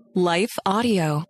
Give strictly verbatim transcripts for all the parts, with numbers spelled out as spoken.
Life Audio.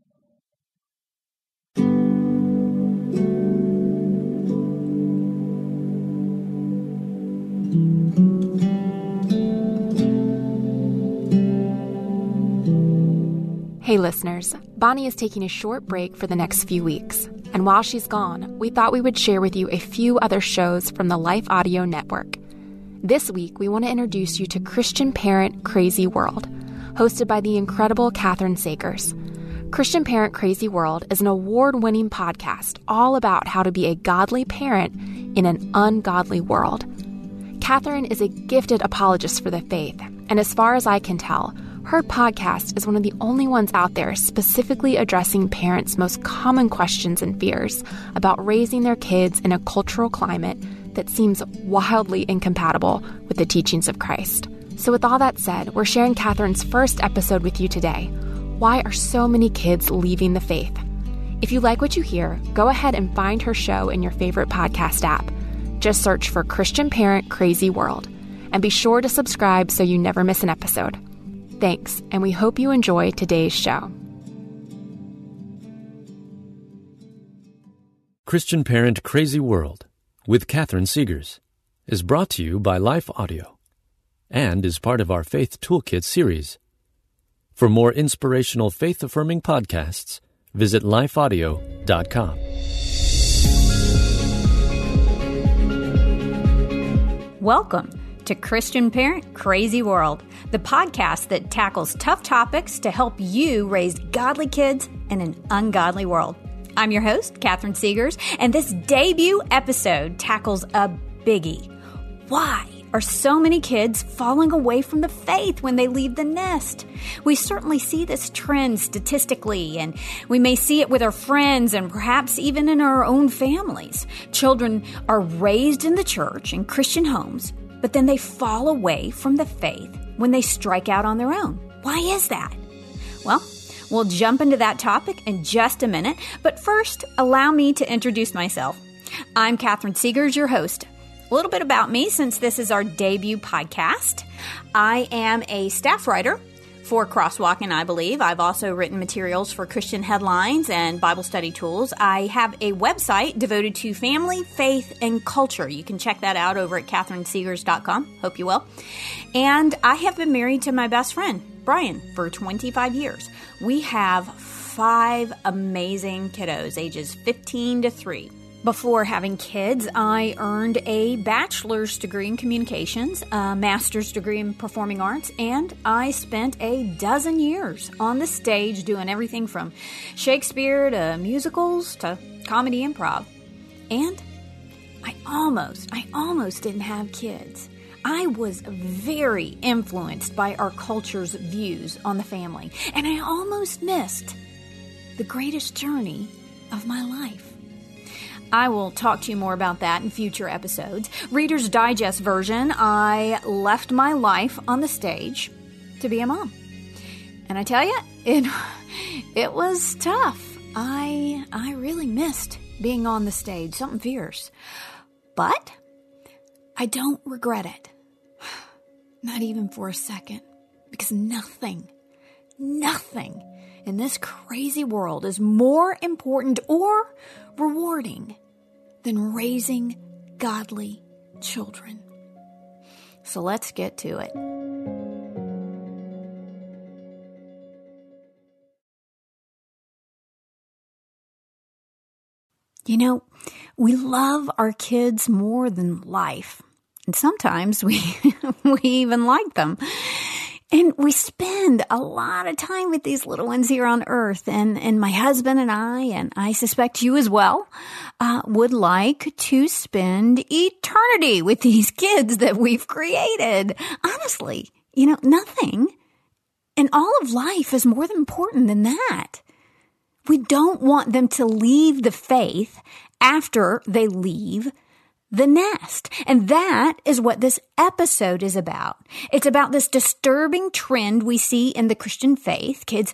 Hey listeners, Bonnie is taking a short break for the next few weeks. And while she's gone, we thought we would share with you a few other shows from the Life Audio Network. This week, we want to introduce you to Christian Parent Crazy World, hosted by the incredible Catherine Sagers. Christian Parent Crazy World is an award-winning podcast all about how to be a godly parent in an ungodly world. Catherine is a gifted apologist for the faith, and as far as I can tell, her podcast is one of the only ones out there specifically addressing parents' most common questions and fears about raising their kids in a cultural climate that seems wildly incompatible with the teachings of Christ. So with all that said, we're sharing Catherine's first episode with you today. Why are so many kids leaving the faith? If you like what you hear, go ahead and find her show in your favorite podcast app. Just search for Christian Parent Crazy World. And be sure to subscribe so you never miss an episode. Thanks, and we hope you enjoy today's show. Christian Parent Crazy World with Catherine Sagers is brought to you by Life Audio and is part of our Faith Toolkit series. For more inspirational faith-affirming podcasts, visit life audio dot com. Welcome to Christian Parent Crazy World, the podcast that tackles tough topics to help you raise godly kids in an ungodly world. I'm your host, Catherine Sagers, and this debut episode tackles a biggie. Why are so many kids falling away from the faith when they leave the nest? We certainly see this trend statistically, and we may see it with our friends and perhaps even in our own families. Children are raised in the church in Christian homes, but then they fall away from the faith when they strike out on their own. Why is that? Well, we'll jump into that topic in just a minute, but first, allow me to introduce myself. I'm Catherine Sagers, your host. A little bit about me, since this is our debut podcast. I am a staff writer for Crosswalk and I Believe. I've also written materials for Christian Headlines and Bible study tools. I have a website devoted to family, faith, and culture. You can check that out over at catherine sagers dot com. Hope you will. And I have been married to my best friend, Brian, for twenty-five years. We have five amazing kiddos, ages fifteen to three. Before having kids, I earned a bachelor's degree in communications, a master's degree in performing arts, and I spent a dozen years on the stage doing everything from Shakespeare to musicals to comedy improv. And I almost, I almost didn't have kids. I was very influenced by our culture's views on the family, and I almost missed the greatest journey of my life. I will talk to you more about that in future episodes. Reader's Digest version, I left my life on the stage to be a mom. And I tell you, it it was tough. I I really missed being on the stage, something fierce. But I don't regret it. Not even for a second. Because nothing, nothing in this crazy world is more important or rewarding than raising godly children. So let's get to it. You know, we love our kids more than life. And sometimes we we even like them. And we spend a lot of time with these little ones here on earth. And, and my husband and I, and I suspect you as well, uh, would like to spend eternity with these kids that we've created. Honestly, you know, nothing in all of life is more than important than that. We don't want them to leave the faith after they leave the nest. And that is what this episode is about. It's about this disturbing trend we see in the Christian faith. Kids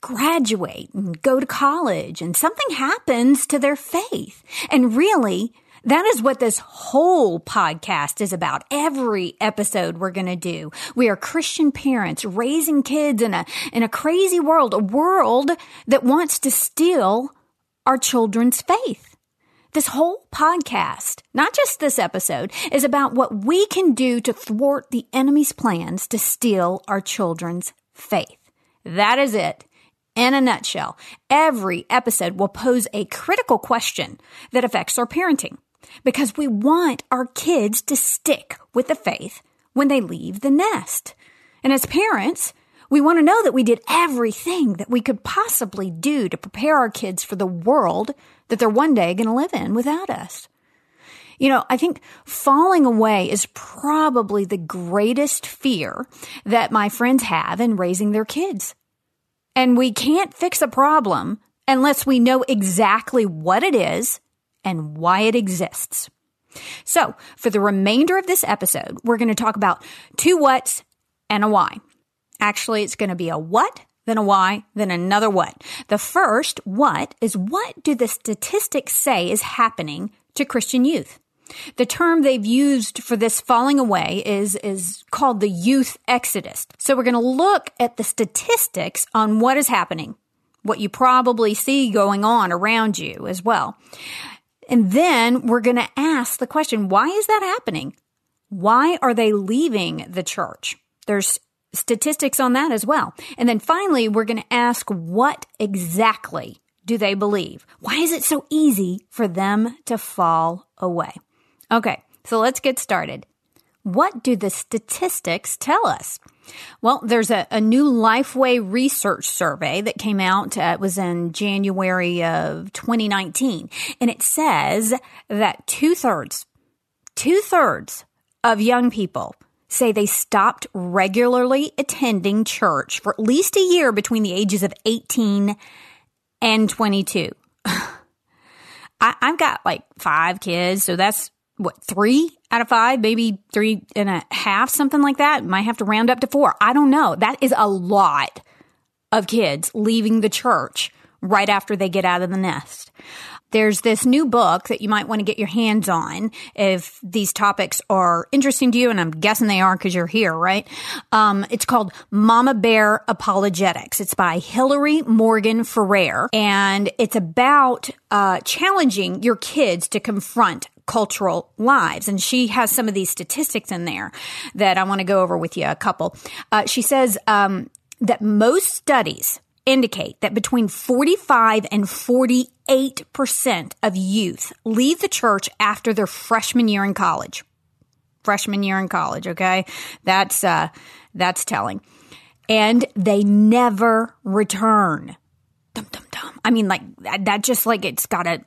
graduate and go to college, and something happens to their faith. And really, That is what this whole podcast is about. Every episode we're going to do. We are Christian parents raising kids in a, in a crazy world, a world that wants to steal our children's faith. This whole podcast, not just this episode, is about what we can do to thwart the enemy's plans to steal our children's faith. That is it. In a nutshell, every episode will pose a critical question that affects our parenting, because we want our kids to stick with the faith when they leave the nest. And as parents, we want to know that we did everything that we could possibly do to prepare our kids for the world that they're one day going to live in without us. You know, I think falling away is probably the greatest fear that my friends have in raising their kids. And we can't fix a problem unless we know exactly what it is and why it exists. So, for the remainder of this episode, we're going to talk about two whats and a why. Actually, it's going to be a what, then a why, then another what. The first what is, what do the statistics say is happening to Christian youth? The term they've used for this falling away is, is called the youth exodus. So we're going to look at the statistics on what is happening, what you probably see going on around you as well. And then we're going to ask the question, why is that happening? Why are they leaving the church? There's statistics on that as well. And then finally, we're going to ask, what exactly do they believe? Why is it so easy for them to fall away? Okay, so let's get started. What do the statistics tell us? Well, there's a, a new Lifeway research survey that came out. Uh, it was in January of twenty nineteen. And it says that two-thirds, two-thirds of young people say they stopped regularly attending church for at least a year between the ages of eighteen and twenty-two. I, I've got like five kids, so that's what, three out of five, maybe three and a half, something like that. Might have to round up to four. I don't know. That is a lot of kids leaving the church right after they get out of the nest. There's this new book that you might want to get your hands on if these topics are interesting to you, and I'm guessing they are because you're here, right? Um, it's called Mama Bear Apologetics. It's by Hillary Morgan Ferrer, and it's about uh, challenging your kids to confront cultural lives. And she has some of these statistics in there that I want to go over with you, a couple. Uh, she says um, that most studies indicate that between forty-five and forty-eight percent of youth leave the church after their freshman year in college. Freshman year in college, okay? That's, uh, that's telling. And they never return. Dum, dum, dum. I mean, like, that, that just like, it's got a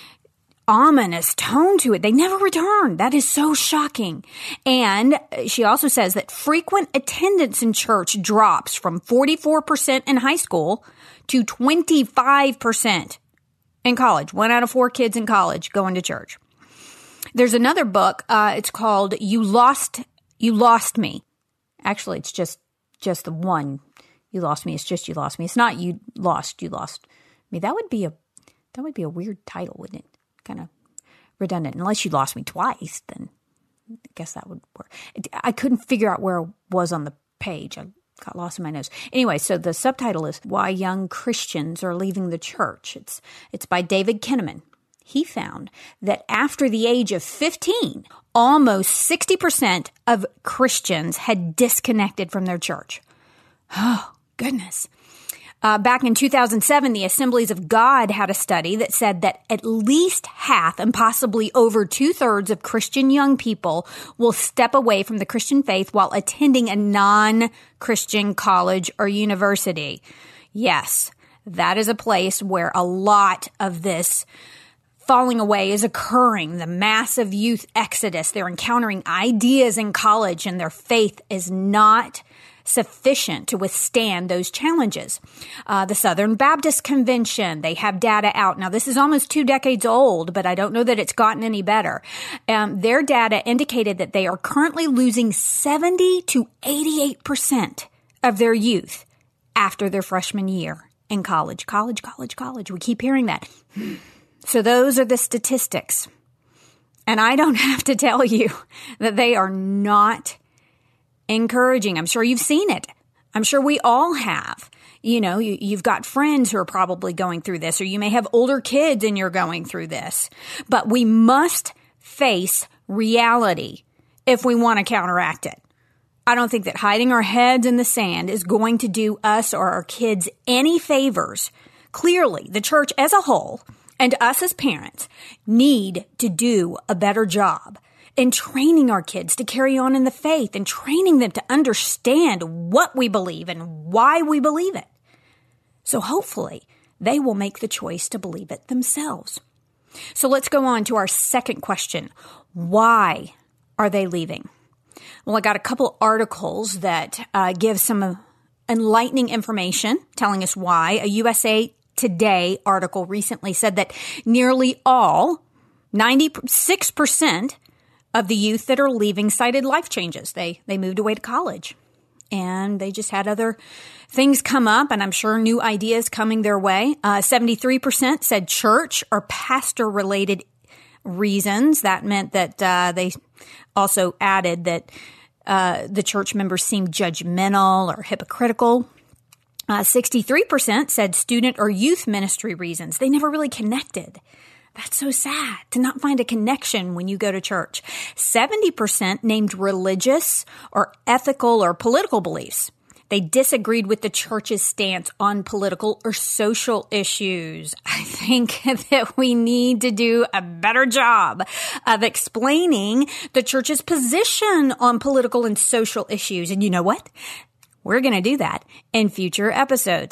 ominous tone to it. They never return. That is so shocking. And she also says that frequent attendance in church drops from forty-four percent in high school to twenty-five percent in college. One out of four kids in college going to church. There's another book. Uh, it's called You Lost, You Lost Me. Actually, it's just, just the one. You Lost Me. It's just You Lost Me. It's not You Lost, You Lost Me. That would be a, that would be a weird title, wouldn't it? Kind of redundant. Unless you lost me twice, then I guess that would work. I couldn't figure out where it was on the page. I got lost in my notes. Anyway, so the subtitle is Why Young Christians Are Leaving the Church. It's it's by David Kinnaman. He found that after the age of fifteen, almost sixty percent of Christians had disconnected from their church. Oh, goodness. Uh, back in two thousand seven, the Assemblies of God had a study that said that at least half and possibly over two-thirds of Christian young people will step away from the Christian faith while attending a non-Christian college or university. Yes, that is a place where a lot of this falling away is occurring. The massive youth exodus. They're encountering ideas in college and their faith is not sufficient to withstand those challenges. Uh, the Southern Baptist Convention, they have data out. Now, this is almost two decades old, but I don't know that it's gotten any better. Um, their data indicated that they are currently losing seventy to eighty-eight percent of their youth after their freshman year in college. College, college, college. We keep hearing that. So those are the statistics. And I don't have to tell you that they are not encouraging. I'm sure you've seen it. I'm sure we all have. You know, you, you've got friends who are probably going through this, or you may have older kids and you're going through this. But we must face reality if we want to counteract it. I don't think that hiding our heads in the sand is going to do us or our kids any favors. Clearly, the church as a whole and us as parents need to do a better job in training our kids to carry on in the faith and training them to understand what we believe and why we believe it. So hopefully they will make the choice to believe it themselves. So let's go on to our second question. Why are they leaving? Well, I got a couple articles that uh, give some enlightening information telling us why. A U S A Today article recently said that nearly all, ninety-six percent of the youth that are leaving cited life changes. They they moved away to college and they just had other things come up, and I'm sure new ideas coming their way. Uh, seventy-three percent said church or pastor-related reasons. That meant that uh, they also added that uh, the church members seemed judgmental or hypocritical. Uh, sixty-three percent said student or youth ministry reasons. They never really connected. That's so sad to not find a connection when you go to church. seventy percent named religious or ethical or political beliefs. They disagreed with the church's stance on political or social issues. I think that we need to do a better job of explaining the church's position on political and social issues. And you know what? We're going to do that in future episodes.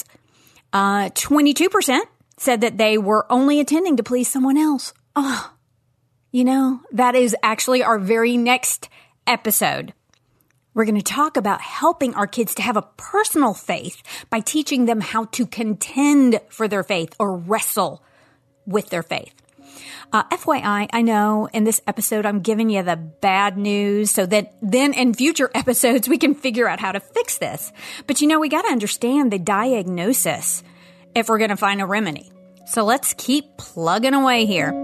Uh, twenty-two percent said that they were only attending to please someone else. Oh, you know, that is actually our very next episode. We're going to talk about helping our kids to have a personal faith by teaching them how to contend for their faith or wrestle with their faith. Uh, F Y I, I know in this episode I'm giving you the bad news so that then in future episodes we can figure out how to fix this. But you know, we got to understand the diagnosis if we're going to find a remedy. So let's keep plugging away here.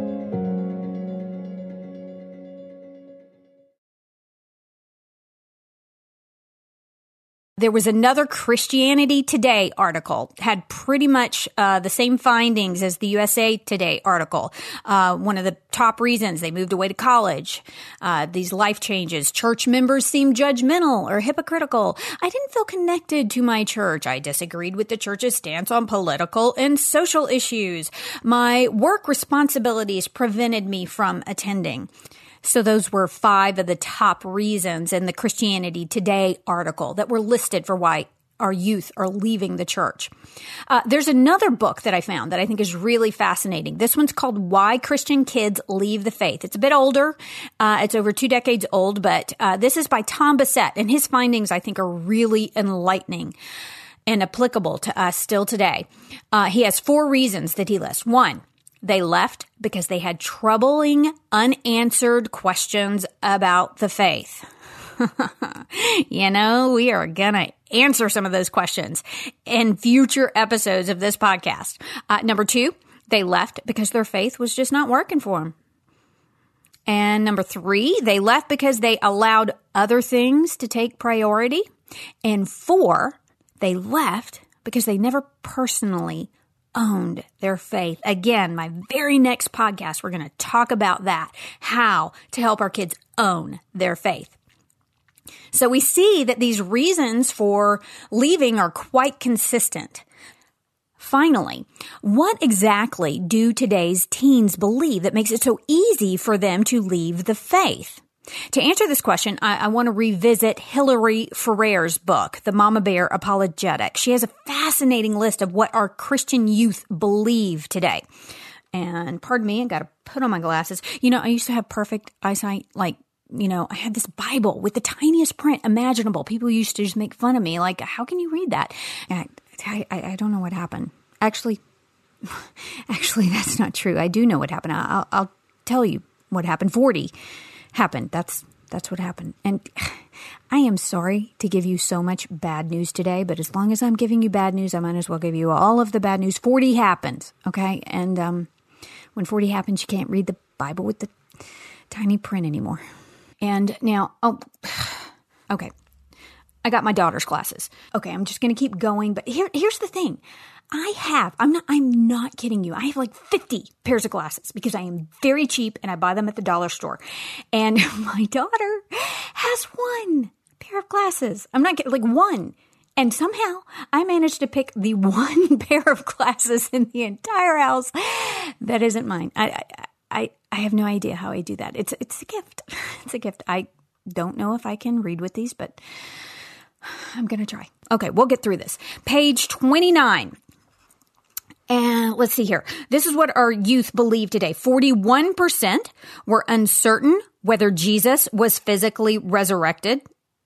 There was another Christianity Today article, had pretty much uh, the same findings as the U S A Today article. Uh, one of the top reasons they moved away to college, uh, these life changes. Church members seemed judgmental or hypocritical. I didn't feel connected to my church. I disagreed with the church's stance on political and social issues. My work responsibilities prevented me from attending. So those were five of the top reasons in the Christianity Today article that were listed for why our youth are leaving the church. Uh, there's another book that I found that I think is really fascinating. This one's called Why Christian Kids Leave the Faith. It's a bit older. Uh, it's over two decades old, but uh, this is by Tom Bassett, and his findings I think are really enlightening and applicable to us still today. Uh, he has four reasons that he lists. One, they left because they had troubling, unanswered questions about the faith. You know, we are going to answer some of those questions in future episodes of this podcast. Uh, number two, they left because their faith was just not working for them. And number three, they left because they allowed other things to take priority. And four, they left because they never personally owned their faith. Again, my very next podcast, we're going to talk about that, how to help our kids own their faith. So we see that these reasons for leaving are quite consistent. Finally, what exactly do today's teens believe that makes it so easy for them to leave the faith? To answer this question, I, I want to revisit Hillary Ferrer's book, The Mama Bear Apologetic. She has a fascinating list of what our Christian youth believe today. And pardon me, I got to put on my glasses. You know, I used to have perfect eyesight. Like, you know, I had this Bible with the tiniest print imaginable. People used to just make fun of me. Like, how can you read that? And I, I, I don't know what happened. Actually, actually, that's not true. I do know what happened. I'll, I'll tell you what happened. forty happened. That's that's what happened. And I am sorry to give you so much bad news today, but as long as I'm giving you bad news, I might as well give you all of the bad news. forty happened, okay? And um, when forty happens, you can't read the Bible with the tiny print anymore. And now, oh, okay. I got my daughter's glasses. Okay, I'm just going to keep going. But here, here's the thing. I have, I'm not, I'm not kidding you. I have like fifty pairs of glasses because I am very cheap and I buy them at the dollar store. And my daughter has one pair of glasses. I'm not kidding, like one. And somehow I managed to pick the one pair of glasses in the entire house that isn't mine. I, I, I have no idea how I do that. It's, it's a gift. It's a gift. I don't know if I can read with these, but I'm going to try. Okay, we'll get through this. Page twenty-nine. And let's see here. This is what our youth believe today. forty-one percent were uncertain whether Jesus was physically resurrected.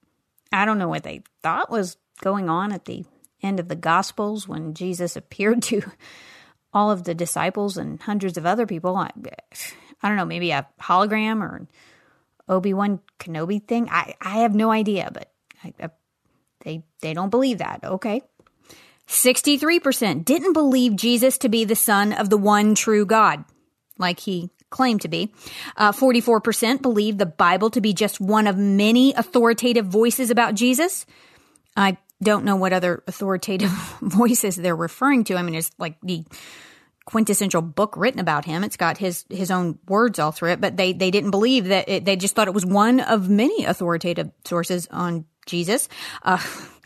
I don't know what they thought was going on at the end of the Gospels when Jesus appeared to all of the disciples and hundreds of other people. I, I don't know, maybe a hologram or an Obi-Wan Kenobi thing. I, I have no idea, but I, I, they they don't believe that. Okay. sixty-three percent didn't believe Jesus to be the son of the one true God, like he claimed to be. Uh, forty-four percent believed the Bible to be just one of many authoritative voices about Jesus. I don't know what other authoritative voices they're referring to. I mean, it's like the quintessential book written about him. It's got his his own words all through it, but they, they didn't believe that. It, they just thought it was one of many authoritative sources on Jesus. Uh,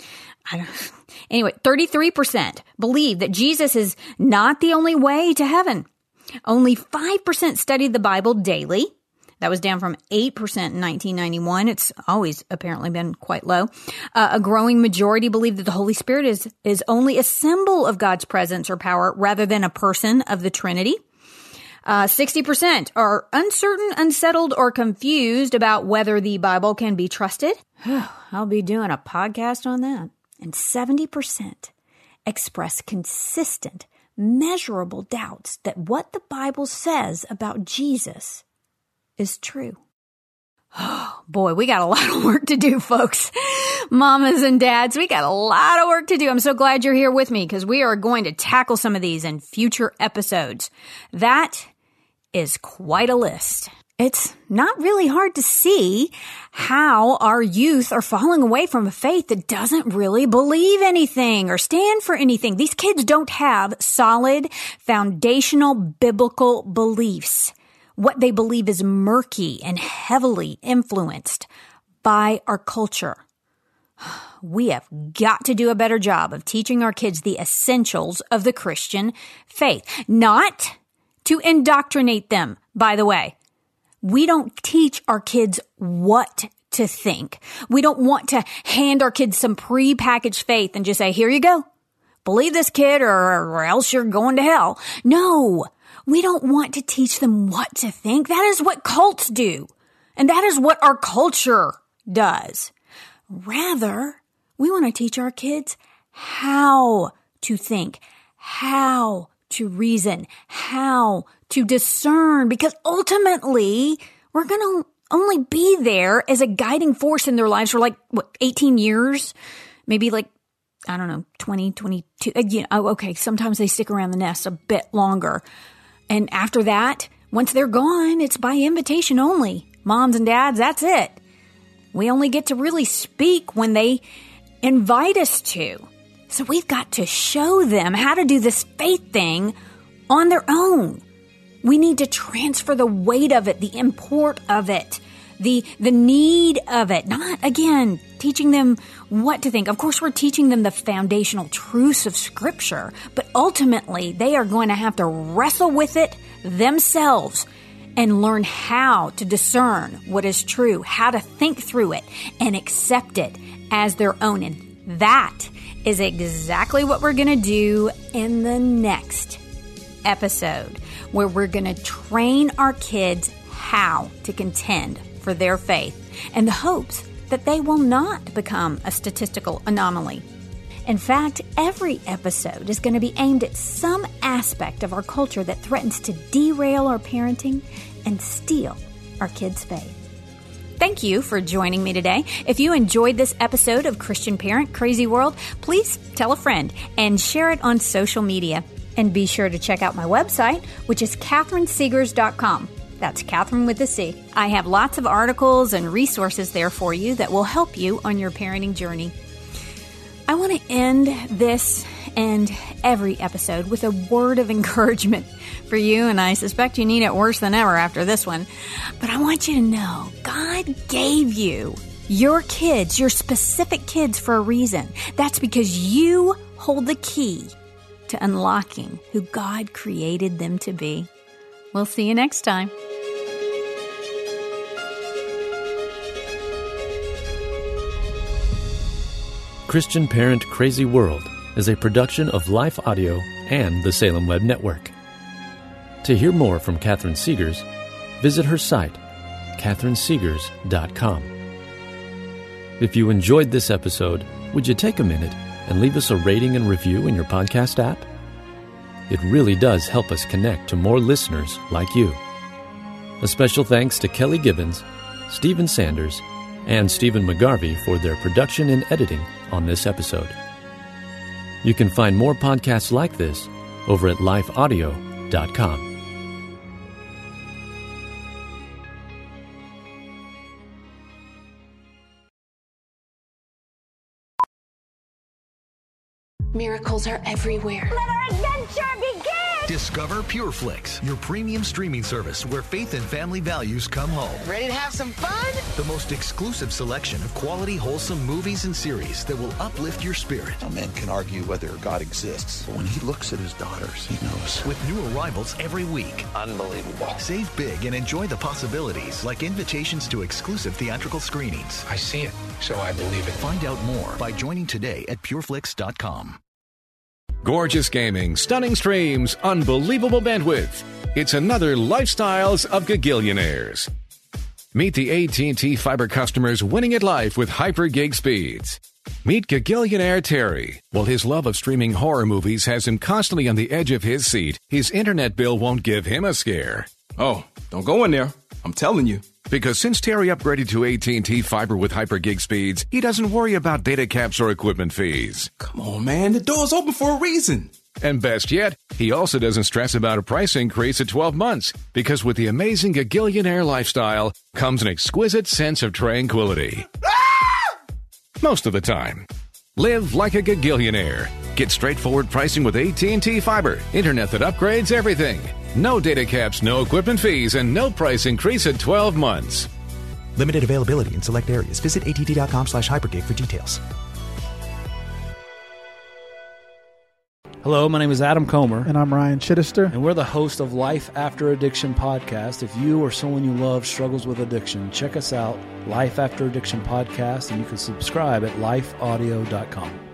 I don't Anyway, thirty-three percent believe that Jesus is not the only way to heaven. Only five percent studied the Bible daily. That was down from eight percent in nineteen ninety-one. It's always apparently been quite low. Uh, a growing majority believe that the Holy Spirit is, is only a symbol of God's presence or power rather than a person of the Trinity. Uh, sixty percent are uncertain, unsettled, or confused about whether the Bible can be trusted. I'll be doing a podcast on that. And seventy percent express consistent, measurable doubts that what the Bible says about Jesus is true. Oh, boy, we got a lot of work to do, folks. Mamas and dads, we got a lot of work to do. I'm so glad you're here with me because we are going to tackle some of these in future episodes. That is quite a list. It's not really hard to see how our youth are falling away from a faith that doesn't really believe anything or stand for anything. These kids don't have solid, foundational biblical beliefs. What they believe is murky and heavily influenced by our culture. We have got to do a better job of teaching our kids the essentials of the Christian faith, not to indoctrinate them, by the way. We don't teach our kids what to think. We don't want to hand our kids some pre-packaged faith and just say, here you go. Believe this kid or, or else you're going to hell. No, we don't want to teach them what to think. That is what cults do. And that is what our culture does. Rather, we want to teach our kids how to think, how to reason, how to discern, because ultimately we're going to only be there as a guiding force in their lives for like, what, eighteen years, maybe like, I don't know, twenty, twenty-two. You know, oh, okay, sometimes they stick around the nest a bit longer. And after that, once they're gone, it's by invitation only. Moms and dads, that's it. We only get to really speak when they invite us to. So we've got to show them how to do this faith thing on their own. We need to transfer the weight of it, the import of it, the the need of it. Not, again, teaching them what to think. Of course, we're teaching them the foundational truths of Scripture, but ultimately they are going to have to wrestle with it themselves and learn how to discern what is true, how to think through it and accept it as their own. And that is exactly what we're going to do in the next episode, where we're going to train our kids how to contend for their faith in the hopes that they will not become a statistical anomaly. In fact, every episode is going to be aimed at some aspect of our culture that threatens to derail our parenting and steal our kids' faith. Thank you for joining me today. If you enjoyed this episode of Christian Parent Crazy World, please tell a friend and share it on social media. And be sure to check out my website, which is Catherine Segars dot com. That's Catherine with a C. I have lots of articles and resources there for you that will help you on your parenting journey. I want to end this and every episode with a word of encouragement for you, and I suspect you need it worse than ever after this one. But I want you to know God gave you your kids, your specific kids, for a reason. That's because you hold the key to unlocking who God created them to be. We'll see you next time. Christian Parent Crazy World is a production of Life Audio and the Salem Web Network. To hear more from Catherine Segars, visit her site, catherine segars dot com. If you enjoyed this episode, would you take a minute and leave us a rating and review in your podcast app? It really does help us connect to more listeners like you. A special thanks to Kelly Gibbons, Stephen Sanders, and Stephen McGarvey for their production and editing on this episode. You can find more podcasts like this over at life audio dot com. Miracles are everywhere. Let our adventure begin! Discover PureFlix, your premium streaming service where faith and family values come home. Ready to have some fun? The most exclusive selection of quality, wholesome movies and series that will uplift your spirit. A man can argue whether God exists, but when he looks at his daughters, he knows. With new arrivals every week. Unbelievable. Save big and enjoy the possibilities, like invitations to exclusive theatrical screenings. I see it, so I believe it. Find out more by joining today at pureflix dot com. Gorgeous gaming, stunning streams, unbelievable bandwidth. It's another Lifestyles of Gagillionaires. Meet the A T and T Fiber customers winning at life with hyper gig speeds. Meet Gagillionaire Terry. While his love of streaming horror movies has him constantly on the edge of his seat, his internet bill won't give him a scare. Oh, don't go in there. I'm telling you. Because since Terry upgraded to A T and T Fiber with hyper gig speeds, he doesn't worry about data caps or equipment fees. Come on, man. The door's open for a reason. And best yet, he also doesn't stress about a price increase at twelve months, because with the amazing Gagillionaire lifestyle comes an exquisite sense of tranquility. Most of the time. Live like a Gagillionaire. Get straightforward pricing with A T and T Fiber. Internet that upgrades everything. No data caps, no equipment fees, and no price increase at twelve months. Limited availability in select areas. Visit att.com slash hypergig for details. Hello, my name is Adam Comer. And I'm Ryan Chittister. And we're the host of Life After Addiction podcast. If you or someone you love struggles with addiction, check us out, Life After Addiction podcast, and you can subscribe at life audio dot com.